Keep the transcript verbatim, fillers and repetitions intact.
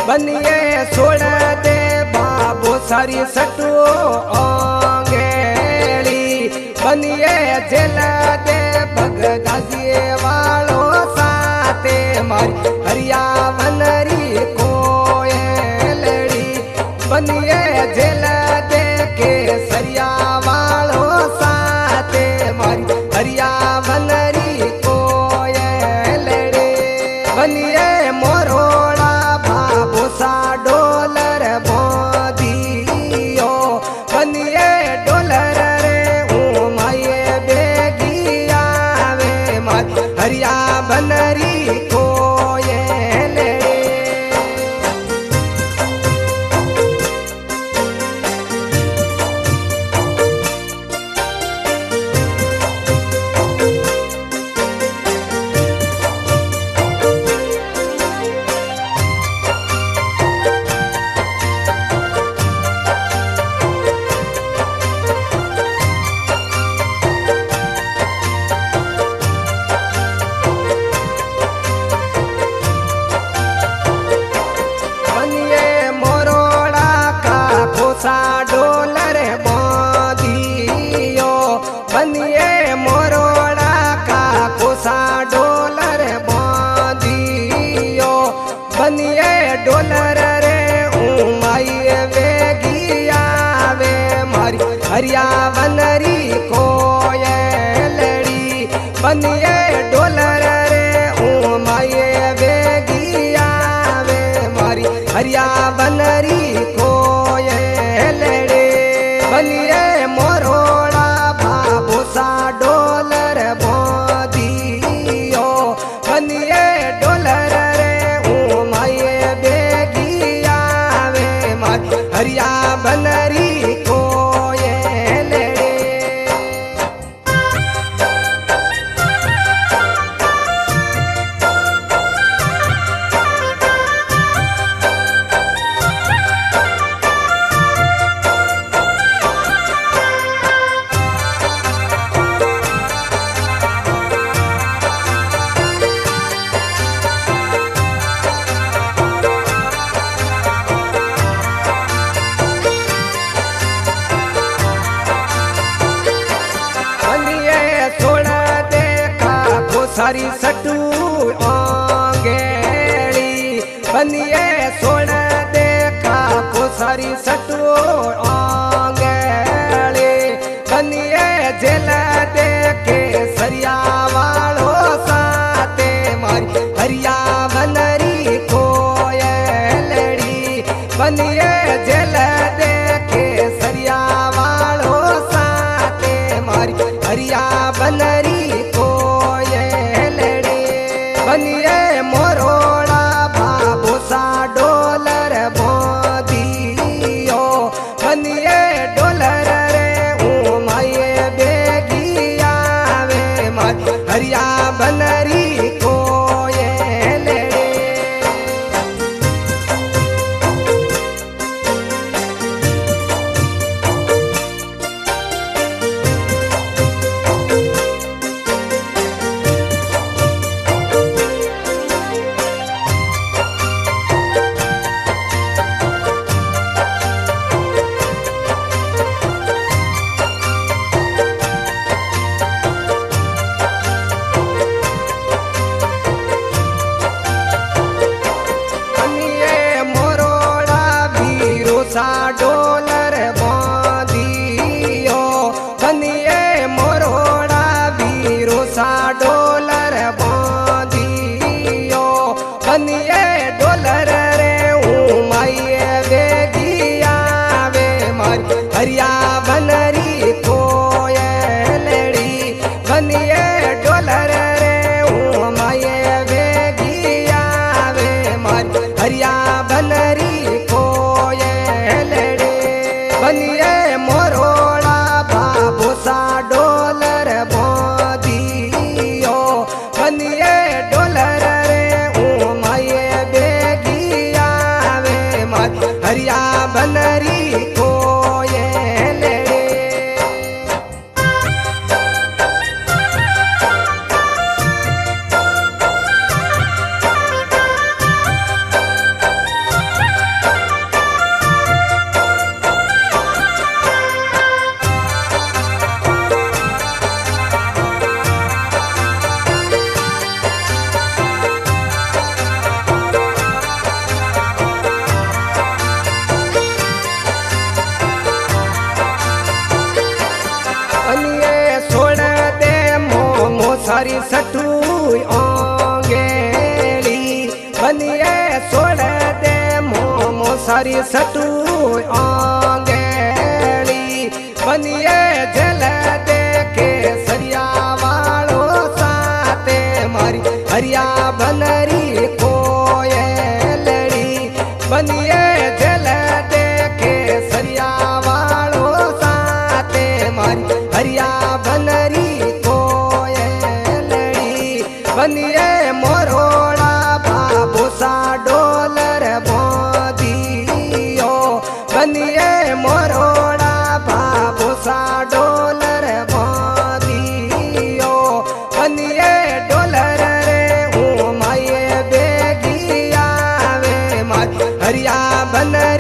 बनिए छोड़ दे बाबू सारी सटू आंगेली बनिए जेल दे भगदासी वालो साथे मारी हरिया बनरी कोयलड़ी बनिए जेल दे के सरिया वालो साथे मारी हरिया बनरी कोयलड़ी बनिए मोरोड़ा बाबू सा डोलर बोधियो बनिए डोलर रे ओ माये बेगिया वे मारी हरिया बनरी कोयलड़ी सा डोलर बांधियो बनिए मोरोड़ा का कोसा डोलर बांधियो बनिए डोलर रे उमाई वेगिया वे मारी हरिया बनरी कोयलड़ी बनिए डोलर रे उमाई वेगिया वे मारी हरिया बनरी बनिए मोरोड़ा बाबू सा डोलर बांधियो बनिए डोलर रे ओ माये बेगिया वे मारी हरिया बनरी कोयलड़ी सारी सटू आंगेली बनिए छोड़ देखा को सारी सटू आंगेली बनिए जेल दे के सरिया वालो साथे मारी हरिया बनरी कोयलड़ी बनिए जेल दे के सरिया वालो साथे मारी हरिया बनरी बनिए मोरोड़ा बाबू सा डोलर बांधियो बनिए डोलर रे ओ माये बेगिया वे मारी हरिया बनरी कोयलड़ी सोड़ दे मोमो सारी सटू आंगेली बनिए जल दे के सरिया वालो साते मारी हरिया बनरी कोयलड़ी बनिए जल दे के सरिया वालो साते मारी हरिया बनरी कोयलड़ी बनिए मोरोड़ा बाबू सा डोलर बोदियो बनिए मोरोड़ा बाबू सा डोलर बोदियो बनिए डोलर रे ओ माये बेगिया वे मार हरिया बनरी